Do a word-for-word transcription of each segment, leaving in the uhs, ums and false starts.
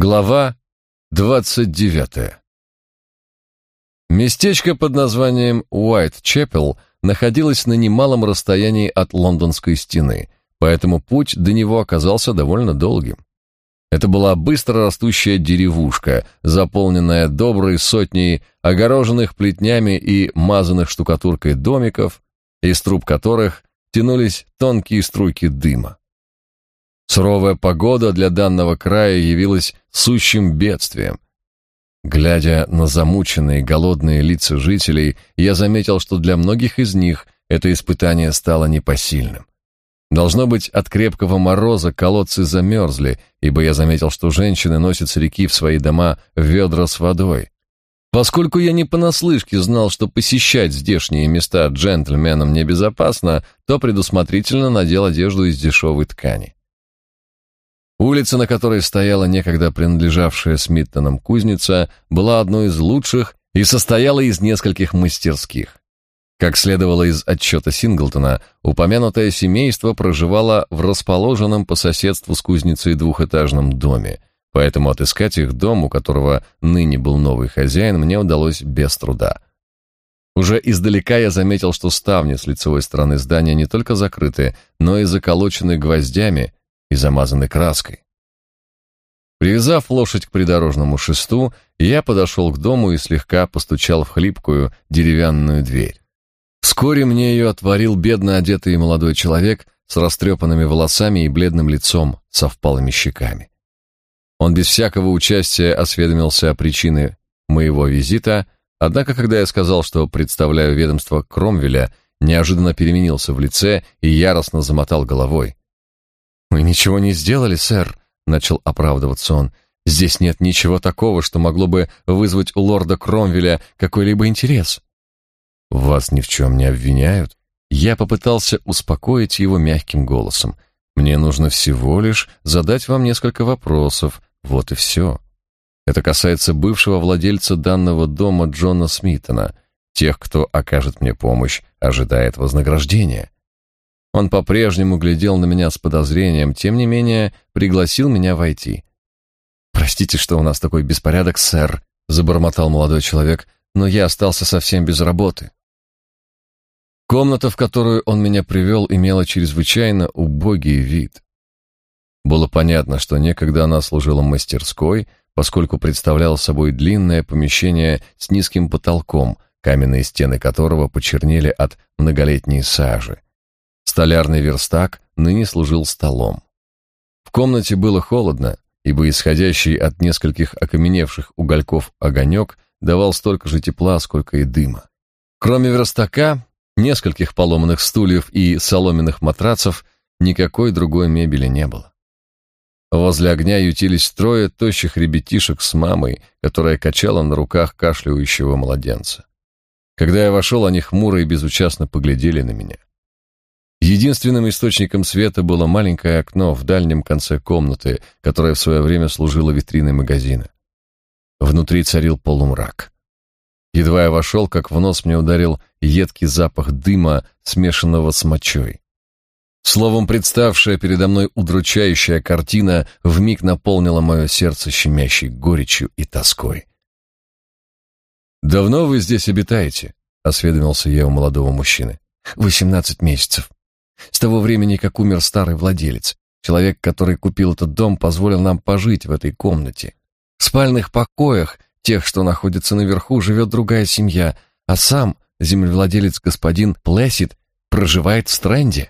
Глава двадцать девятая. Местечко под названием Уайтчепел находилось на немалом расстоянии от Лондонской стены, поэтому путь до него оказался довольно долгим. Это была быстро растущая деревушка, заполненная доброй сотней огороженных плетнями и мазанных штукатуркой домиков, из труб которых тянулись тонкие струйки дыма. Суровая погода для данного края явилась сущим бедствием. Глядя на замученные, голодные лица жителей, я заметил, что для многих из них это испытание стало непосильным. Должно быть, от крепкого мороза колодцы замерзли, ибо я заметил, что женщины носят с реки в свои дома ведра с водой. Поскольку я не понаслышке знал, что посещать здешние места джентльменам небезопасно, то предусмотрительно надел одежду из дешевой ткани. Улица, на которой стояла некогда принадлежавшая Смиттонам кузница, была одной из лучших и состояла из нескольких мастерских. Как следовало из отчета Синглтона, упомянутое семейство проживало в расположенном по соседству с кузницей двухэтажном доме, поэтому отыскать их дом, у которого ныне был новый хозяин, мне удалось без труда. Уже издалека я заметил, что ставни с лицевой стороны здания не только закрыты, но и заколочены гвоздями и замазаны краской. Привязав лошадь к придорожному шесту, я подошел к дому и слегка постучал в хлипкую деревянную дверь. Вскоре мне ее отворил бедно одетый молодой человек с растрепанными волосами и бледным лицом со впалыми щеками. Он без всякого участия осведомился о причине моего визита, однако, когда я сказал, что представляю ведомство Кромвеля, неожиданно переменился в лице и яростно замотал головой. «Мы ничего не сделали, сэр», — начал оправдываться он. «Здесь нет ничего такого, что могло бы вызвать у лорда Кромвеля какой-либо интерес». «Вас ни в чем не обвиняют?» Я попытался успокоить его мягким голосом. «Мне нужно всего лишь задать вам несколько вопросов, вот и все. Это касается бывшего владельца данного дома Джона Смиттона. Тех, кто окажет мне помощь, ожидает вознаграждения». Он по-прежнему глядел на меня с подозрением, тем не менее пригласил меня войти. «Простите, что у нас такой беспорядок, сэр», — забормотал молодой человек, «но я остался совсем без работы». Комната, в которую он меня привел, имела чрезвычайно убогий вид. Было понятно, что некогда она служила мастерской, поскольку представляла собой длинное помещение с низким потолком, каменные стены которого почернели от многолетней сажи. Столярный верстак ныне служил столом. В комнате было холодно, ибо исходящий от нескольких окаменевших угольков огонек давал столько же тепла, сколько и дыма. Кроме верстака, нескольких поломанных стульев и соломенных матрацев, никакой другой мебели не было. Возле огня ютились трое тощих ребятишек с мамой, которая качала на руках кашляющего младенца. Когда я вошел, они хмуро и безучастно поглядели на меня. Единственным источником света было маленькое окно в дальнем конце комнаты, которое в свое время служило витриной магазина. Внутри царил полумрак. Едва я вошел, как в нос мне ударил едкий запах дыма, смешанного с мочой. Словом, представшая передо мной удручающая картина вмиг наполнила мое сердце щемящей горечью и тоской. «Давно вы здесь обитаете?» — осведомился я у молодого мужчины. «Восемнадцать месяцев. С того времени, как умер старый владелец. Человек, который купил этот дом, позволил нам пожить в этой комнате. В спальных покоях, тех, что находятся наверху, живет другая семья, а сам землевладелец господин Плэссид проживает в Стрэнде».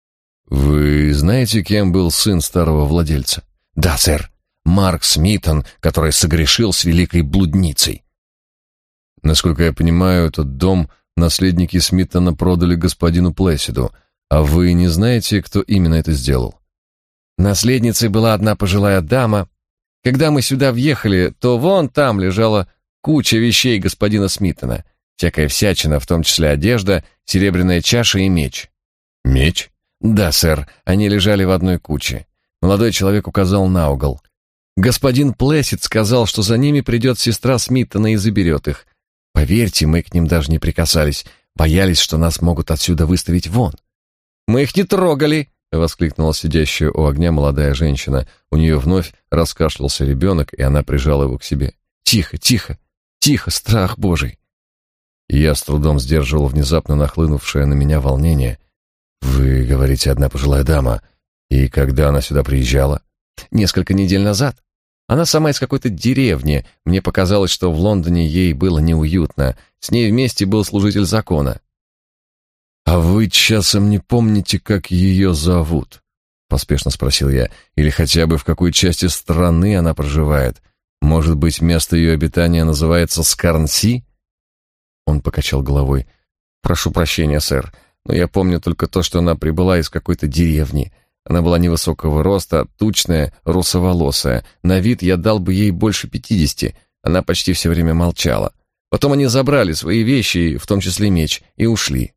«Вы знаете, кем был сын старого владельца?» «Да, сэр. Марк Смиттон, который согрешил с великой блудницей». «Насколько я понимаю, этот дом наследники Смиттона продали господину Плэссиду. А вы не знаете, кто именно это сделал?» «Наследницей была одна пожилая дама. Когда мы сюда въехали, то вон там лежала куча вещей господина Смиттона. Всякая всячина, в том числе одежда, серебряная чаша и меч». «Меч?» «Да, сэр, они лежали в одной куче». Молодой человек указал на угол. «Господин Плэссид сказал, что за ними придет сестра Смиттона и заберет их. Поверьте, мы к ним даже не прикасались, боялись, что нас могут отсюда выставить вон». «Мы их не трогали», — воскликнула сидящая у огня молодая женщина. У нее вновь раскашлялся ребенок, и она прижала его к себе. «Тихо, тихо, тихо, страх Божий!» И я с трудом сдерживал внезапно нахлынувшее на меня волнение. «Вы говорите, одна пожилая дама. И когда она сюда приезжала?» «Несколько недель назад. Она сама из какой-то деревни. Мне показалось, что в Лондоне ей было неуютно. С ней вместе был служитель закона». «А вы часом не помните, как ее зовут?» — поспешно спросил я. «Или хотя бы в какой части страны она проживает? Может быть, место ее обитания называется Скарнси?» Он покачал головой. «Прошу прощения, сэр, но я помню только то, что она прибыла из какой-то деревни. Она была невысокого роста, тучная, русоволосая. На вид я дал бы ей больше пятидесяти. Она почти все время молчала. Потом они забрали свои вещи, в том числе меч, и ушли».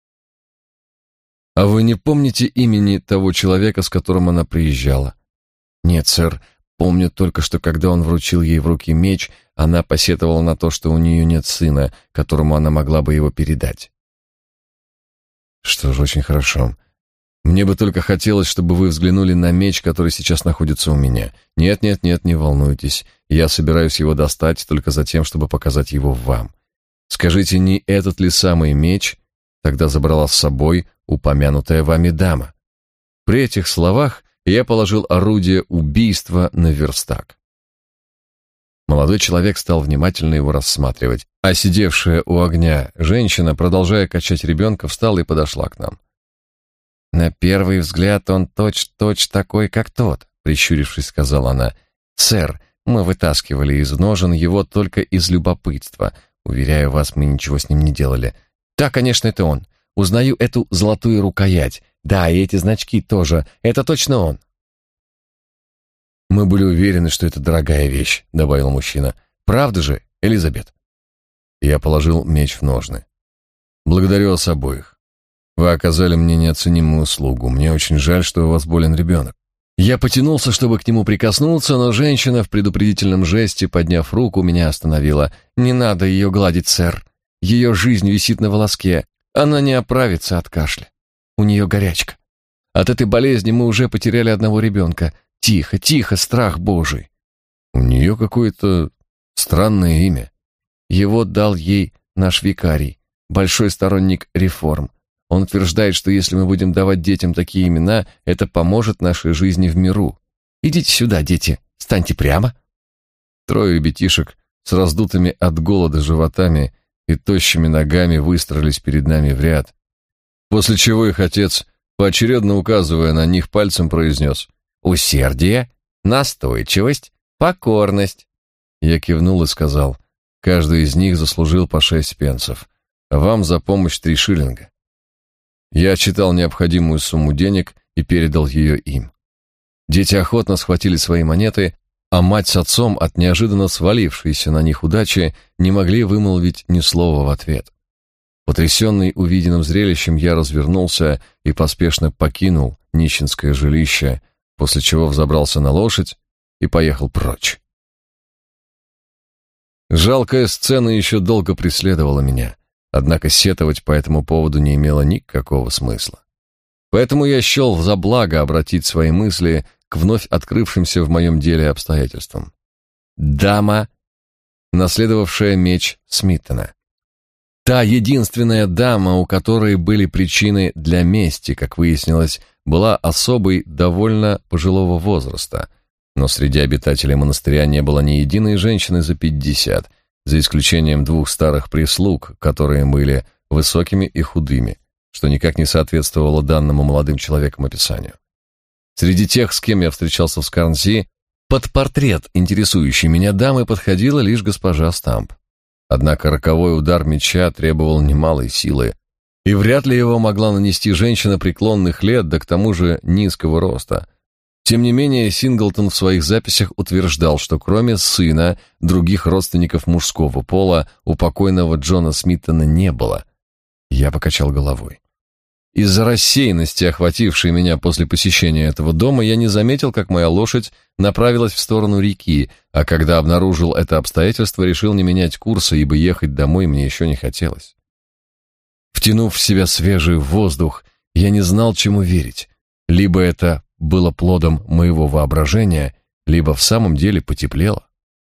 «А вы не помните имени того человека, с которым она приезжала?» «Нет, сэр. Помню только, что когда он вручил ей в руки меч, она посетовала на то, что у нее нет сына, которому она могла бы его передать». «Что ж, очень хорошо. Мне бы только хотелось, чтобы вы взглянули на меч, который сейчас находится у меня. Нет, нет, нет, не волнуйтесь. Я собираюсь его достать только за тем, чтобы показать его вам. Скажите, не этот ли самый меч тогда забрала с собой упомянутая вами дама?» При этих словах я положил орудие убийства на верстак. Молодой человек стал внимательно его рассматривать, а сидевшая у огня женщина, продолжая качать ребенка, встала и подошла к нам. «На первый взгляд он точь-точь такой, как тот», — прищурившись, сказала она. «Сэр, мы вытаскивали из ножен его только из любопытства. Уверяю вас, мы ничего с ним не делали. Да, конечно, это он. Узнаю эту золотую рукоять. Да, и эти значки тоже. Это точно он». «Мы были уверены, что это дорогая вещь», — добавил мужчина. «Правда же, Элизабет?» Я положил меч в ножны. «Благодарю вас обоих. Вы оказали мне неоценимую услугу. Мне очень жаль, что у вас болен ребенок». Я потянулся, чтобы к нему прикоснуться, но женщина в предупредительном жесте, подняв руку, меня остановила. «Не надо ее гладить, сэр. Ее жизнь висит на волоске. Она не оправится от кашля. У нее горячка. От этой болезни мы уже потеряли одного ребенка. Тихо, тихо, страх Божий». «У нее какое-то странное имя». «Его дал ей наш викарий, большой сторонник реформ. Он утверждает, что если мы будем давать детям такие имена, это поможет нашей жизни в миру. Идите сюда, дети, станьте прямо». Трое ребятишек с раздутыми от голода животами и тощими ногами выстроились перед нами в ряд, после чего их отец, поочередно указывая на них пальцем, произнес: «Усердие, настойчивость, покорность». Я кивнул и сказал: «Каждый из них заслужил по шесть пенсов, а вам за помощь три шиллинга». Я отсчитал необходимую сумму денег и передал ее им. Дети охотно схватили свои монеты, а мать с отцом, от неожиданно свалившейся на них удачи, не могли вымолвить ни слова в ответ. Потрясенный увиденным зрелищем, я развернулся и поспешно покинул нищенское жилище, после чего взобрался на лошадь и поехал прочь. Жалкая сцена еще долго преследовала меня, однако сетовать по этому поводу не имело никакого смысла. Поэтому я счел за благо обратить свои мысли к вновь открывшимся в моем деле обстоятельствам. Дама, наследовавшая меч Смиттона. Та единственная дама, у которой были причины для мести, как выяснилось, была особой довольно пожилого возраста, но среди обитателей монастыря не было ни единой женщины за пятьдесят, за исключением двух старых прислуг, которые были высокими и худыми, что никак не соответствовало данному молодым человеком описанию. Среди тех, с кем я встречался в Скарнси, под портрет интересующей меня дамы подходила лишь госпожа Стамп. Однако роковой удар меча требовал немалой силы, и вряд ли его могла нанести женщина преклонных лет, да к тому же низкого роста. Тем не менее, Синглтон в своих записях утверждал, что кроме сына, других родственников мужского пола у покойного Джона Смиттона не было. Я покачал головой. Из-за рассеянности, охватившей меня после посещения этого дома, я не заметил, как моя лошадь направилась в сторону реки, а когда обнаружил это обстоятельство, решил не менять курса, ибо ехать домой мне еще не хотелось. Втянув в себя свежий воздух, я не знал, чему верить. Либо это было плодом моего воображения, либо в самом деле потеплело.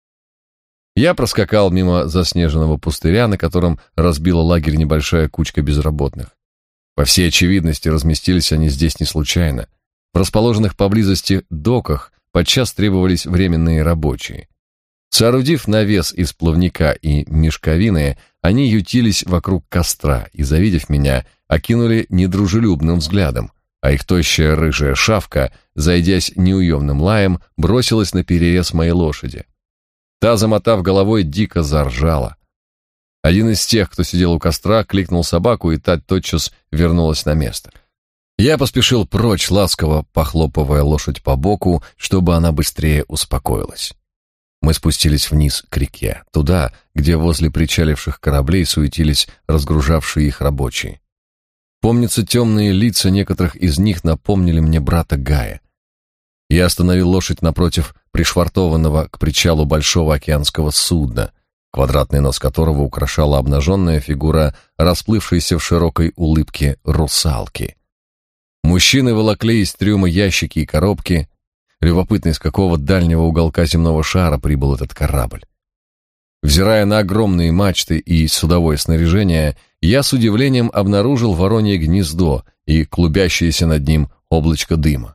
Я проскакал мимо заснеженного пустыря, на котором разбила лагерь небольшая кучка безработных. По всей очевидности, разместились они здесь не случайно. В расположенных поблизости доках подчас требовались временные рабочие. Соорудив навес из плавника и мешковины, они ютились вокруг костра и, завидев меня, окинули недружелюбным взглядом, а их тощая рыжая шавка, зайдясь неуемным лаем, бросилась на перерез моей лошади. Та, замотав головой, дико заржала. Один из тех, кто сидел у костра, кликнул собаку, и та тотчас вернулась на место. Я поспешил прочь, ласково похлопывая лошадь по боку, чтобы она быстрее успокоилась. Мы спустились вниз к реке, туда, где возле причаливших кораблей суетились разгружавшие их рабочие. Помнится, темные лица некоторых из них напомнили мне брата Гая. Я остановил лошадь напротив пришвартованного к причалу большого океанского судна, квадратный нос которого украшала обнаженная фигура расплывшейся в широкой улыбке русалки. Мужчины волокли из трюма ящики и коробки. Любопытно, из какого дальнего уголка земного шара прибыл этот корабль. Взирая на огромные мачты и судовое снаряжение, я с удивлением обнаружил воронье гнездо и клубящееся над ним облачко дыма.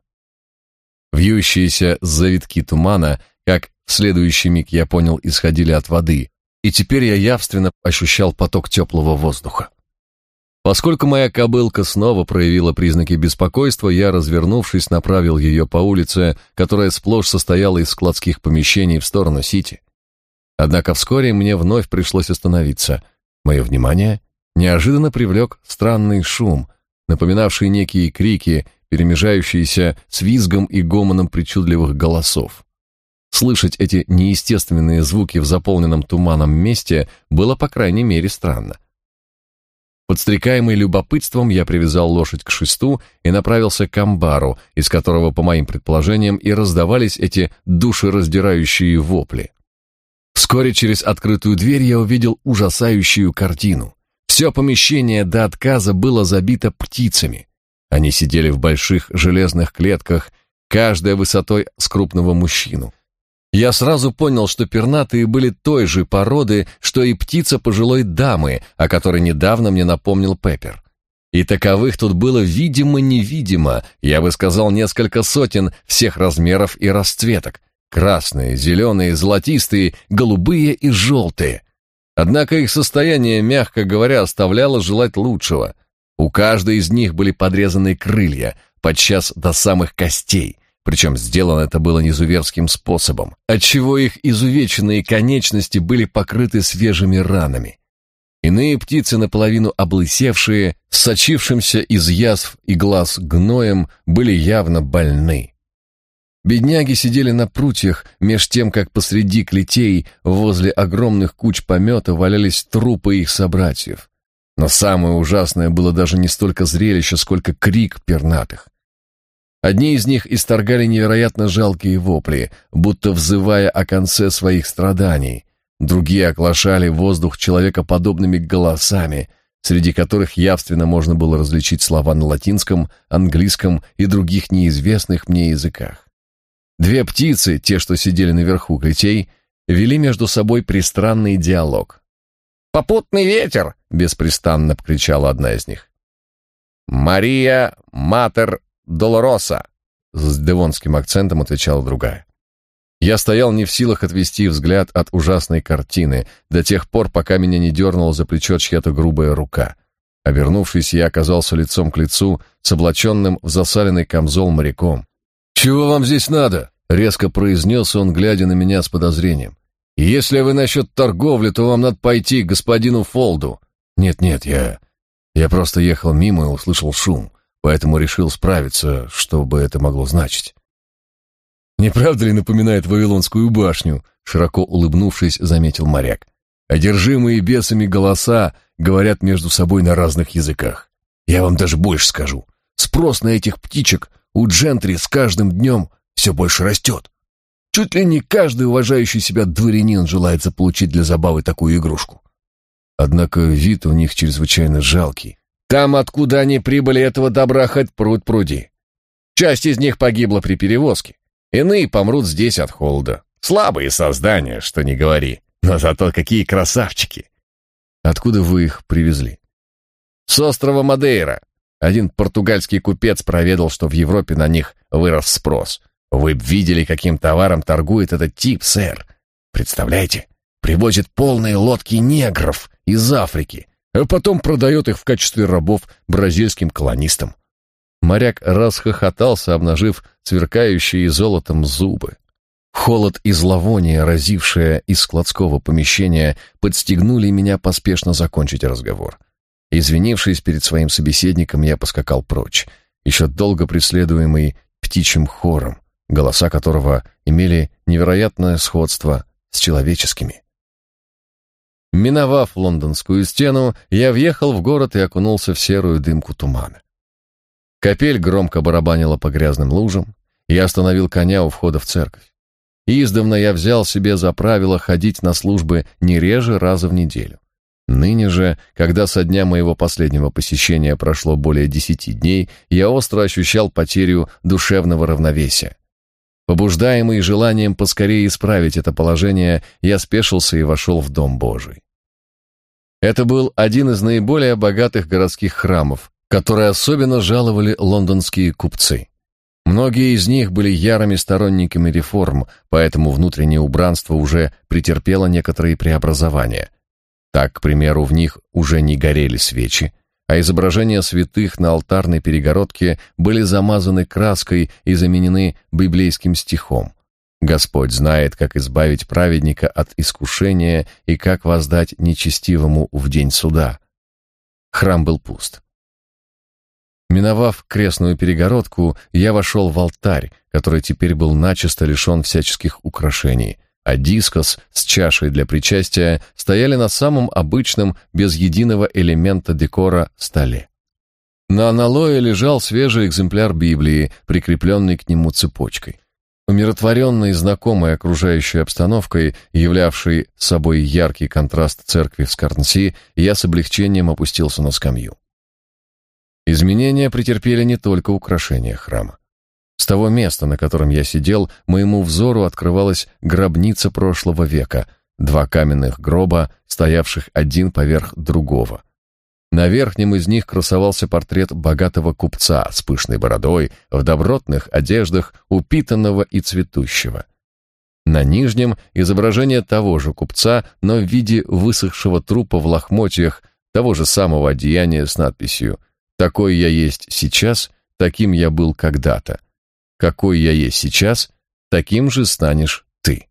Вьющиеся завитки тумана, как в следующий миг я понял, исходили от воды, и теперь я явственно ощущал поток теплого воздуха. Поскольку моя кобылка снова проявила признаки беспокойства, я, развернувшись, направил ее по улице, которая сплошь состояла из складских помещений, в сторону Сити. Однако вскоре мне вновь пришлось остановиться. Мое внимание неожиданно привлек странный шум, напоминавший некие крики, перемежающиеся с визгом и гомоном причудливых голосов. Слышать эти неестественные звуки в заполненном туманом месте было, по крайней мере, странно. Подстрекаемый любопытством, я привязал лошадь к шесту и направился к амбару, из которого, по моим предположениям, и раздавались эти душераздирающие вопли. Вскоре через открытую дверь я увидел ужасающую картину. Все помещение до отказа было забито птицами. Они сидели в больших железных клетках, каждая высотой с крупного мужчину. Я сразу понял, что пернатые были той же породы, что и птица пожилой дамы, о которой недавно мне напомнил Пеппер. И таковых тут было видимо-невидимо, я бы сказал, несколько сотен всех размеров и расцветок. Красные, зеленые, золотистые, голубые и желтые. Однако их состояние, мягко говоря, оставляло желать лучшего. У каждой из них были подрезаны крылья, подчас до самых костей. Причем сделано это было низуверским способом, отчего их изувеченные конечности были покрыты свежими ранами. Иные птицы, наполовину облысевшие, с сочившимся из язв и глаз гноем, были явно больны. Бедняги сидели на прутьях, меж тем, как посреди клетей, возле огромных куч помета, валялись трупы их собратьев. Но самое ужасное было даже не столько зрелище, сколько крик пернатых. Одни из них исторгали невероятно жалкие вопли, будто взывая о конце своих страданий. Другие оглашали воздух человекоподобными голосами, среди которых явственно можно было различить слова на латинском, английском и других неизвестных мне языках. Две птицы, те, что сидели наверху клетей, вели между собой пристранный диалог. «Попутный ветер!» — беспрестанно кричала одна из них. «Мария Матер Долороса!» — с девонским акцентом отвечала другая. Я стоял не в силах отвести взгляд от ужасной картины до тех пор, пока меня не дернула за плечо чья-то грубая рука. Обернувшись, я оказался лицом к лицу с облаченным в засаленный камзол моряком. «Чего вам здесь надо?» — резко произнес он, глядя на меня с подозрением. «Если вы насчет торговли, то вам надо пойти к господину Фолду». «Нет-нет, я... я просто ехал мимо и услышал шум, поэтому решил справиться, что бы это могло значить». «Не правда ли напоминает Вавилонскую башню?» — широко улыбнувшись, заметил моряк. «Одержимые бесами голоса говорят между собой на разных языках. Я вам даже больше скажу. Спрос на этих птичек у джентри с каждым днем все больше растет. Чуть ли не каждый уважающий себя дворянин желает заполучить для забавы такую игрушку. Однако вид у них чрезвычайно жалкий. Там, откуда они прибыли, этого добра хоть пруд пруди. Часть из них погибла при перевозке. Иные помрут здесь от холода. Слабые создания, что ни говори. Но зато какие красавчики. Откуда вы их привезли? С острова Мадейра. Один португальский купец проведал, что в Европе на них вырос спрос. Вы б видели, каким товаром торгует этот тип, сэр. Представляете? Привозит полные лодки негров из Африки, а потом продает их в качестве рабов бразильским колонистам. Моряк расхохотался, обнажив сверкающие золотом зубы. Холод и зловоние, разившее из складского помещения, подстегнули меня поспешно закончить разговор. Извинившись перед своим собеседником, я поскакал прочь, еще долго преследуемый птичьим хором, голоса которого имели невероятное сходство с человеческими. Миновав лондонскую стену, я въехал в город и окунулся в серую дымку тумана. Капель громко барабанила по грязным лужам, и я остановил коня у входа в церковь. Издавна я взял себе за правило ходить на службы не реже раза в неделю. Ныне же, когда со дня моего последнего посещения прошло более десяти дней, я остро ощущал потерю душевного равновесия. Побуждаемый желанием поскорее исправить это положение, я спешился и вошел в Дом Божий. Это был один из наиболее богатых городских храмов, которые особенно жаловали лондонские купцы. Многие из них были ярыми сторонниками реформ, поэтому внутреннее убранство уже претерпело некоторые преобразования. Так, к примеру, в них уже не горели свечи, а изображения святых на алтарной перегородке были замазаны краской и заменены библейским стихом: «Господь знает, как избавить праведника от искушения и как воздать нечестивому в день суда». Храм был пуст. Миновав крестную перегородку, я вошел в алтарь, который теперь был начисто лишен всяческих украшений, а дискос с чашей для причастия стояли на самом обычном, без единого элемента декора, столе. На аналое лежал свежий экземпляр Библии, прикрепленный к нему цепочкой. Умиротворенный и знакомой окружающей обстановкой, являвшей собой яркий контраст церкви в Скарнси, я с облегчением опустился на скамью. Изменения претерпели не только украшения храма. С того места, на котором я сидел, моему взору открывалась гробница прошлого века, два каменных гроба, стоявших один поверх другого. На верхнем из них красовался портрет богатого купца с пышной бородой, в добротных одеждах, упитанного и цветущего. На нижнем изображение того же купца, но в виде высохшего трупа в лохмотьях, того же самого одеяния с надписью: «Такой я есть сейчас, таким я был когда-то. Какой я есть сейчас, таким же станешь ты».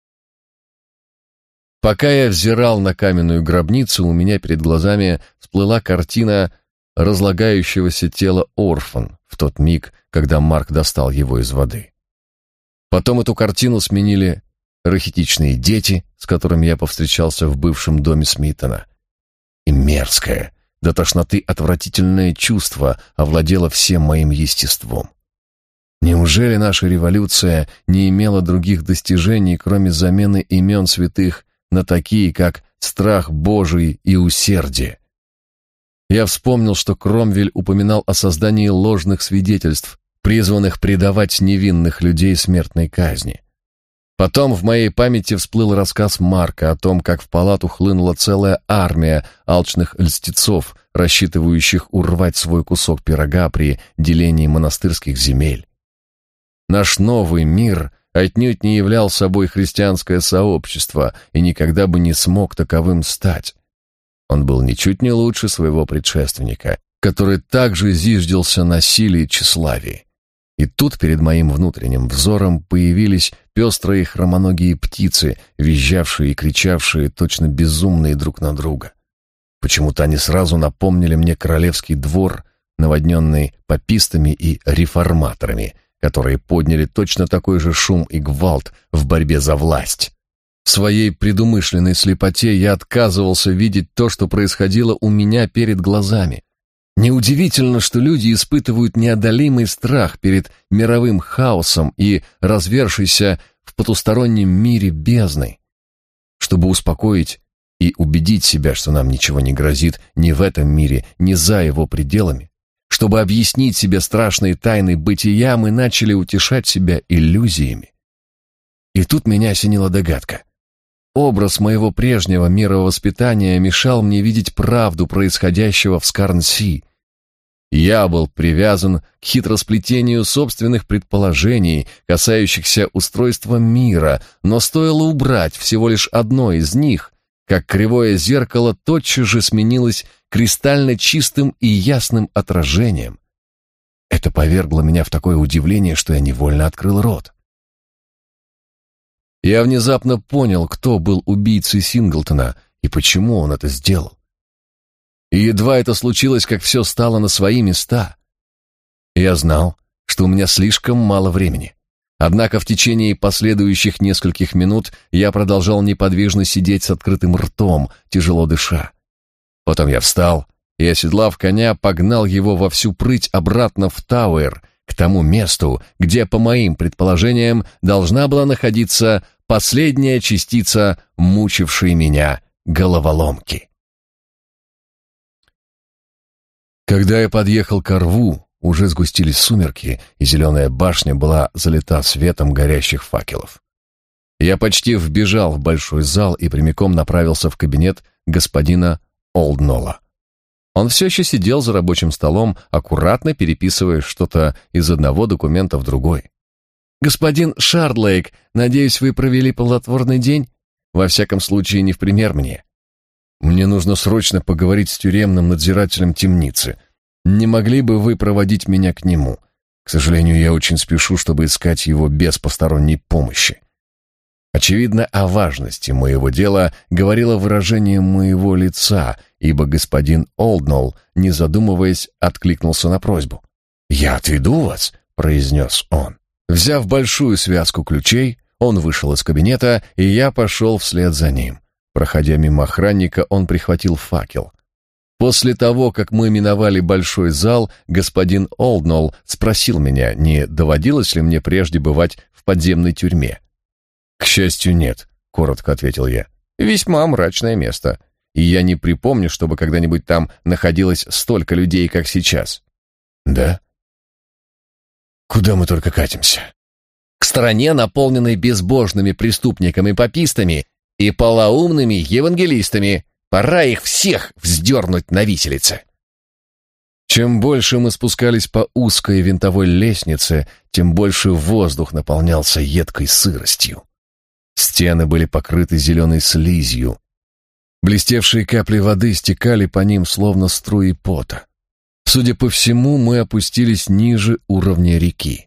Пока я взирал на каменную гробницу, у меня перед глазами всплыла картина разлагающегося тела Орфан в тот миг, когда Марк достал его из воды. Потом эту картину сменили рахитичные дети, с которыми я повстречался в бывшем доме Смитона. И мерзкое, до тошноты отвратительное чувство овладело всем моим естеством. Неужели наша революция не имела других достижений, кроме замены имен святых на такие, как страх Божий и усердие? Я вспомнил, что Кромвель упоминал о создании ложных свидетельств, призванных предавать невинных людей смертной казни. Потом в моей памяти всплыл рассказ Марка о том, как в палату хлынула целая армия алчных льстецов, рассчитывающих урвать свой кусок пирога при делении монастырских земель. Наш новый мир отнюдь не являл собой христианское сообщество и никогда бы не смог таковым стать. Он был ничуть не лучше своего предшественника, который также зиждился на силе и тщеславии. И тут перед моим внутренним взором появились пестрые хромоногие птицы, визжавшие и кричавшие, точно безумные друг на друга. Почему-то они сразу напомнили мне королевский двор, наводненный папистами и реформаторами, которые подняли точно такой же шум и гвалт в борьбе за власть. В своей предумышленной слепоте я отказывался видеть то, что происходило у меня перед глазами. Неудивительно, что люди испытывают неодолимый страх перед мировым хаосом и развершейся в потустороннем мире бездной. Чтобы успокоить и убедить себя, что нам ничего не грозит ни в этом мире, ни за его пределами, Чтобы объяснить себе страшные тайны бытия, мы начали утешать себя иллюзиями. И тут меня осенила догадка. Образ моего прежнего мировоспитания мешал мне видеть правду происходящего в Скарнси. Я был привязан к хитросплетению собственных предположений, касающихся устройства мира, но стоило убрать всего лишь одно из них, как кривое зеркало тотчас же сменилось кристально чистым и ясным отражением. Это повергло меня в такое удивление, что я невольно открыл рот. Я внезапно понял, кто был убийцей Синглтона и почему он это сделал. И едва это случилось, как все стало на свои места. Я знал, что у меня слишком мало времени. Однако в течение последующих нескольких минут я продолжал неподвижно сидеть с открытым ртом, тяжело дыша. Потом я встал и, оседлав коня, погнал его во всю прыть обратно в Тауэр, к тому месту, где, по моим предположениям, должна была находиться последняя частица мучившей меня головоломки. Когда я подъехал к рву, уже сгустились сумерки, и зеленая башня была залита светом горящих факелов. Я почти вбежал в большой зал и прямиком направился в кабинет господина Олднолла. Он все еще сидел за рабочим столом, аккуратно переписывая что-то из одного документа в другой. «Господин Шардлейк, надеюсь, вы провели плодотворный день? Во всяком случае, не в пример мне. Мне нужно срочно поговорить с тюремным надзирателем темницы. Не могли бы вы проводить меня к нему? К сожалению, я очень спешу, чтобы искать его без посторонней помощи». Очевидно, о важности моего дела говорило выражение моего лица, ибо господин Олднолл, не задумываясь, откликнулся на просьбу. «Я отведу вас», — произнес он. Взяв большую связку ключей, он вышел из кабинета, и я пошел вслед за ним. Проходя мимо охранника, он прихватил факел. После того, как мы миновали большой зал, господин Олднолл спросил меня, не доводилось ли мне прежде бывать в подземной тюрьме. «К счастью, нет», — коротко ответил я. «Весьма мрачное место, и я не припомню, чтобы когда-нибудь там находилось столько людей, как сейчас». «Да? Куда мы только катимся?» «К стране, наполненной безбожными преступниками-попистами и полоумными евангелистами. Пора их всех вздернуть на виселице». Чем больше мы спускались по узкой винтовой лестнице, тем больше воздух наполнялся едкой сыростью. Стены были покрыты зеленой слизью. Блестевшие капли воды стекали по ним, словно струи пота. Судя по всему, мы опустились ниже уровня реки.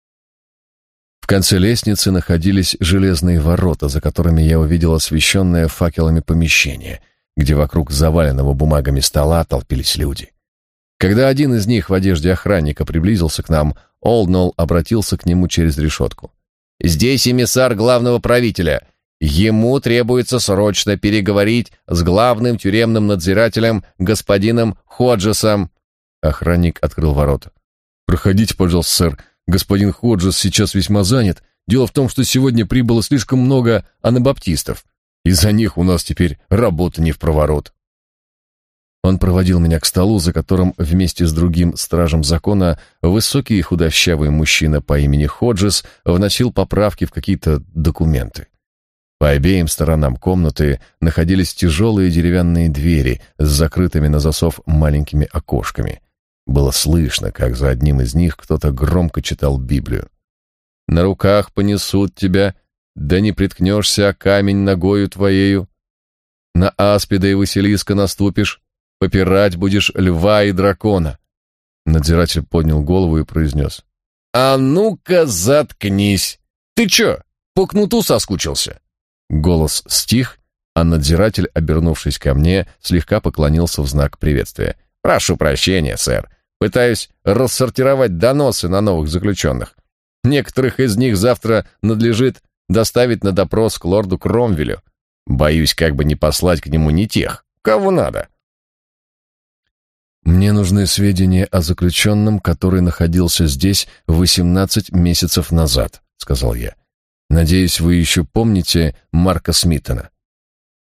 В конце лестницы находились железные ворота, за которыми я увидел освещенное факелами помещение, где вокруг заваленного бумагами стола толпились люди. Когда один из них в одежде охранника приблизился к нам, Олднолл обратился к нему через решетку. «Здесь эмиссар главного правителя. Ему требуется срочно переговорить с главным тюремным надзирателем господином Ходжесом». Охранник открыл ворота. «Проходите, пожалуйста, сэр. Господин Ходжес сейчас весьма занят. Дело в том, что сегодня прибыло слишком много анабаптистов. Из-за них у нас теперь работа не впроворот». Он проводил меня к столу, за которым вместе с другим стражем закона высокий и худощавый мужчина по имени Ходжес вносил поправки в какие-то документы. По обеим сторонам комнаты находились тяжелые деревянные двери с закрытыми на засов маленькими окошками. Было слышно, как за одним из них кто-то громко читал Библию. «На руках понесут тебя, да не приткнешься о камень ногою твоею. На аспида и Василиска наступишь, попирать будешь льва и дракона». Надзиратель поднял голову и произнес: «А ну-ка заткнись! Ты чё, по кнуту соскучился?» Голос стих, а надзиратель, обернувшись ко мне, слегка поклонился в знак приветствия. «Прошу прощения, сэр. Пытаюсь рассортировать доносы на новых заключенных. Некоторых из них завтра надлежит доставить на допрос к лорду Кромвелю. Боюсь, как бы не послать к нему не тех, кого надо». «Мне нужны сведения о заключенном, который находился здесь восемнадцать месяцев назад», — сказал я. «Надеюсь, вы еще помните Марка Смитона».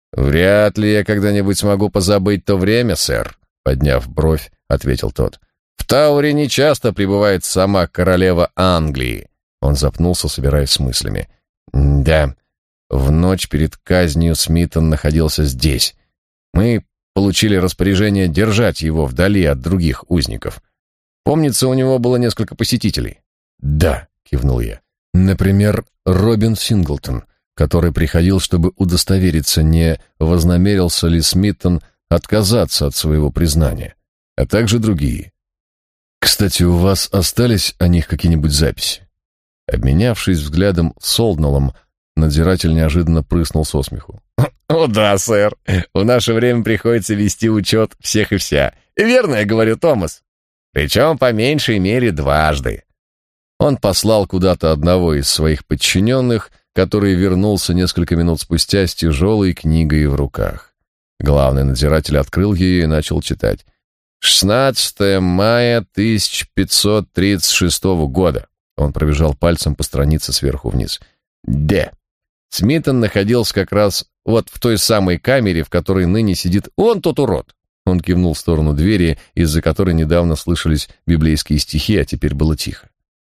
«Вряд ли я когда-нибудь смогу позабыть то время, сэр», — подняв бровь, ответил тот. В Тауре нечасто пребывает сама королева Англии. Он запнулся, собираясь с мыслями. Да, в ночь перед казнью Смитон находился здесь. Мы получили распоряжение держать его вдали от других узников. Помнится, у него было несколько посетителей. Да, кивнул я. Например, Робин Синглтон, который приходил, чтобы удостовериться, не вознамерился ли Смитон отказаться от своего признания, а также другие. Кстати, у вас остались о них какие-нибудь записи? Обменявшись взглядом с Олдноллом, надзиратель неожиданно прыснул со смеху. «О да, сэр, в наше время приходится вести учет всех и вся. Верно я говорю, Томас? Причем по меньшей мере дважды». Он послал куда-то одного из своих подчиненных, который вернулся несколько минут спустя с тяжелой книгой в руках. Главный надзиратель открыл ее и начал читать. шестнадцатого мая тысяча пятьсот тридцать шестого года. Он пробежал пальцем по странице сверху вниз. Д. Смитон находился как раз вот в той самой камере, в которой ныне сидит он тот урод. Он кивнул в сторону двери, из-за которой недавно слышались библейские стихи, а теперь было тихо.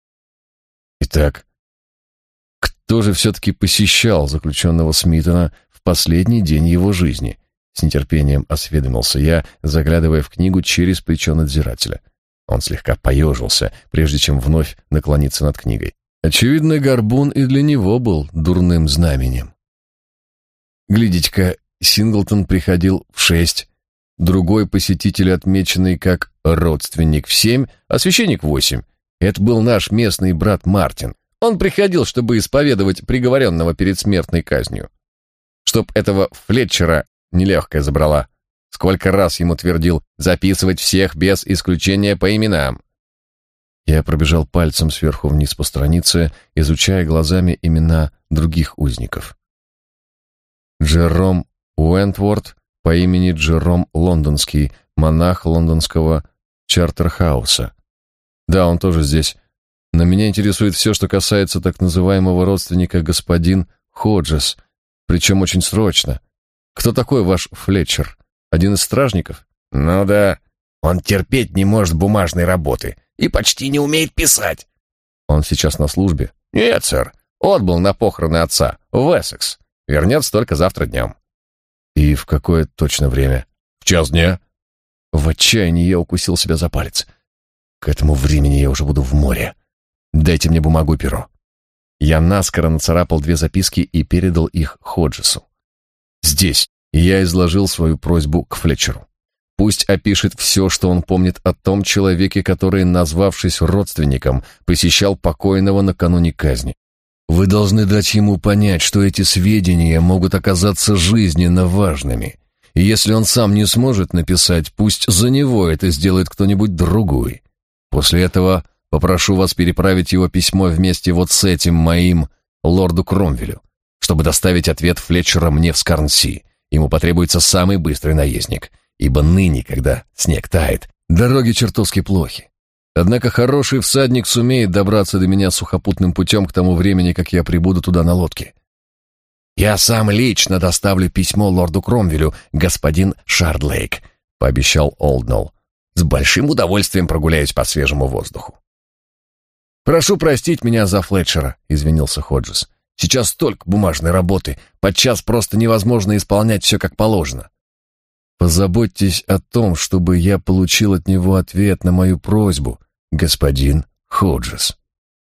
Итак, кто же все-таки посещал заключенного Смитона в последний день его жизни? С нетерпением осведомился я, заглядывая в книгу через плечо надзирателя. Он слегка поежился, прежде чем вновь наклониться над книгой. Очевидно, горбун и для него был дурным знаменем. Глядите-ка, Синглтон приходил в шесть, другой посетитель, отмеченный как родственник, в семь, а священник в восемь. Это был наш местный брат Мартин. Он приходил, чтобы исповедовать приговоренного перед смертной казнью. Чтоб этого Флетчера нелегкая забрала. Сколько раз ему твердил записывать всех без исключения по именам. Я пробежал пальцем сверху вниз по странице, изучая глазами имена других узников. Джером Уэнтворд по имени Джером Лондонский, монах лондонского Чартерхауса. Да, он тоже здесь. Но меня интересует все, что касается так называемого родственника господин Ходжес, причем очень срочно. Кто такой ваш Флетчер? Один из стражников? Ну да, он терпеть не может бумажной работы и почти не умеет писать. Он сейчас на службе? Нет, сэр. Отбыл на похороны отца в Эссекс. Вернется только завтра днем. И в какое точно время? В час дня. В отчаянии я укусил себя за палец. К этому времени я уже буду в море. Дайте мне бумагу и перо. Я наскоро нацарапал две записки и передал их Ходжесу. Здесь я изложил свою просьбу к Флетчеру. Пусть опишет все, что он помнит о том человеке, который, назвавшись родственником, посещал покойного накануне казни. Вы должны дать ему понять, что эти сведения могут оказаться жизненно важными. И если он сам не сможет написать, пусть за него это сделает кто-нибудь другой. После этого попрошу вас переправить его письмо вместе вот с этим моим лорду Кромвелю, чтобы доставить ответ Флетчера мне в Скарнси. Ему потребуется самый быстрый наездник, ибо ныне, когда снег тает, дороги чертовски плохи. Однако хороший всадник сумеет добраться до меня сухопутным путем к тому времени, как я прибуду туда на лодке. Я сам лично доставлю письмо лорду Кромвелю, господин Шардлейк, пообещал Олднолл. С большим удовольствием прогуляюсь по свежему воздуху. Прошу простить меня за Флетчера, извинился Ходжес. Сейчас столько бумажной работы, подчас просто невозможно исполнять все как положено. Позаботьтесь о том, чтобы я получил от него ответ на мою просьбу, господин Ходжес.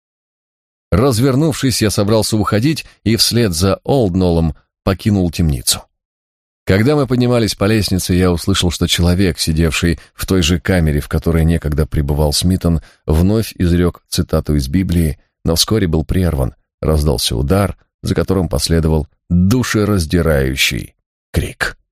Развернувшись, я собрался уходить и вслед за Олдноллом покинул темницу. Когда мы поднимались по лестнице, я услышал, что человек, сидевший в той же камере, в которой некогда пребывал Смитон, вновь изрек цитату из Библии, но вскоре был прерван. Раздался удар, за которым последовал душераздирающий крик.